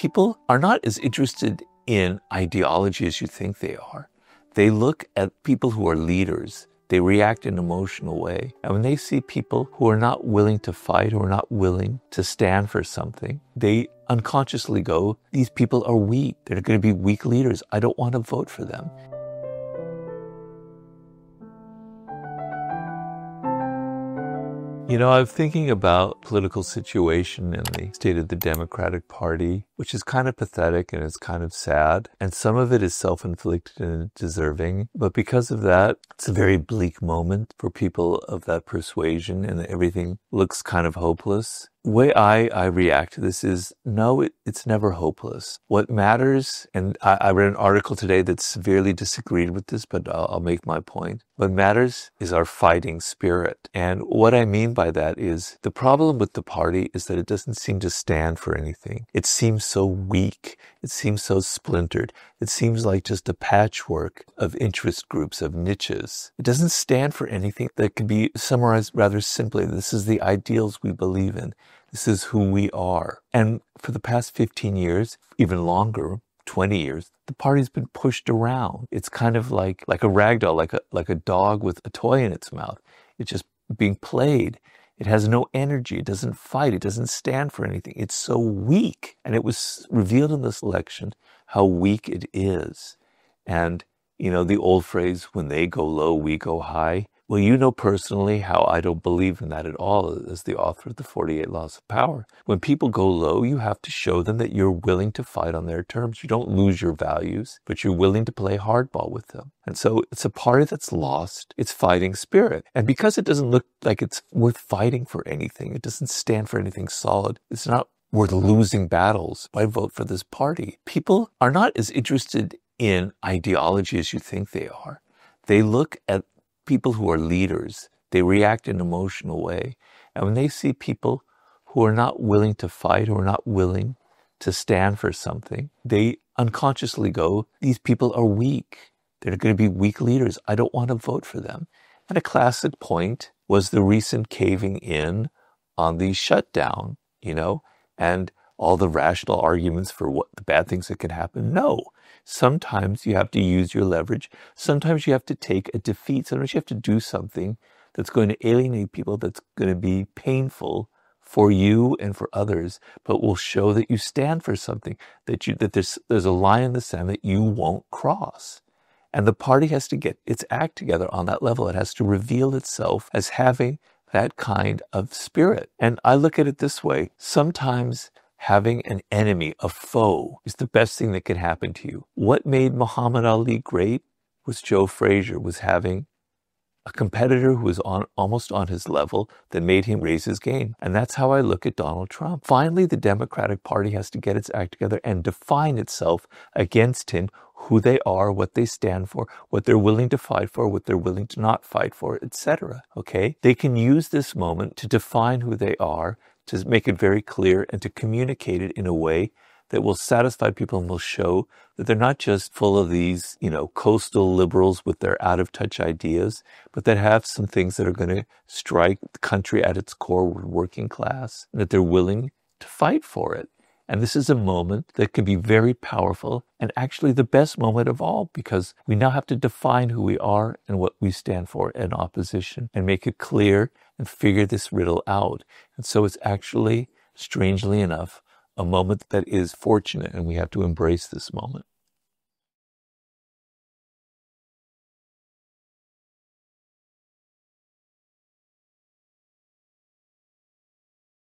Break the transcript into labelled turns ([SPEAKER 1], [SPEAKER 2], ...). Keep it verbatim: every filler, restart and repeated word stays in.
[SPEAKER 1] People are not as interested in ideology as you think they are. They look at people who are leaders. They react in an emotional way. And when they see people who are not willing to fight, who are not willing to stand for something, they unconsciously go, these people are weak. They're going to be weak leaders. I don't want to vote for them. You know, I'm thinking about political situation in the state of the Democratic Party, which is kind of pathetic and it's kind of sad. And some of it is self-inflicted and deserving. But because of that, it's a very bleak moment for people of that persuasion and everything looks kind of hopeless. The way I, I react to this is, no, it, it's never hopeless. What matters, and I, I read an article today that severely disagreed with this, but I'll, I'll make my point. What matters is our fighting spirit. And what I mean by that is, the problem with the party is that it doesn't seem to stand for anything. It seems so weak. It seems so splintered. It seems like just a patchwork of interest groups, of niches. It doesn't stand for anything that can be summarized rather simply. This is the ideals we believe in. This is who we are. And for the past fifteen years, even longer, twenty years, the party's been pushed around. It's kind of like, like a rag doll, like a, like a dog with a toy in its mouth. It's just being played. It has no energy. It doesn't fight. It doesn't stand for anything. It's so weak. And it was revealed in this election how weak it is. And, you know, the old phrase, when they go low, we go high. Well, you know personally how I don't believe in that at all as the author of the forty-eight Laws of Power. When people go low, you have to show them that you're willing to fight on their terms. You don't lose your values, but you're willing to play hardball with them. And so it's a party that's lost its fighting spirit. And because it doesn't look like it's worth fighting for anything, it doesn't stand for anything solid, it's not worth losing battles. Why vote for this party? People are not as interested in ideology as you think they are. They look at people who are leaders. They react in an emotional way. And when they see people who are not willing to fight, who are not willing to stand for something, they unconsciously go, these people are weak. They're going to be weak leaders. I don't want to vote for them. And a classic point was the recent caving in on the shutdown, you know, and all the rational arguments for what the bad things that can happen. No. Sometimes you have to use your leverage. Sometimes you have to take a defeat. Sometimes you have to do something that's going to alienate people, that's going to be painful for you and for others, but will show that you stand for something, that you that there's there's a line in the sand that you won't cross. And the party has to get its act together on that level. It has to reveal itself as having that kind of spirit. And I look at it this way. Sometimes having an enemy, a foe, is the best thing that can happen to you. What made Muhammad Ali great was Joe Frazier, was having a competitor who was on almost on his level that made him raise his game. And that's how I look at Donald Trump. Finally, the Democratic Party has to get its act together and define itself against him, who they are, what they stand for, what they're willing to fight for, what they're willing to not fight for, et cetera. Okay? They can use this moment to define who they are, to make it very clear and to communicate it in a way that will satisfy people and will show that they're not just full of these, you know, coastal liberals with their out-of-touch ideas, but that have some things that are going to strike the country at its core, working class, and that they're willing to fight for it. And this is a moment that can be very powerful and actually the best moment of all, because we now have to define who we are and what we stand for in opposition and make it clear and figure this riddle out. And so it's actually, strangely enough, a moment that is fortunate, and we have to embrace this moment.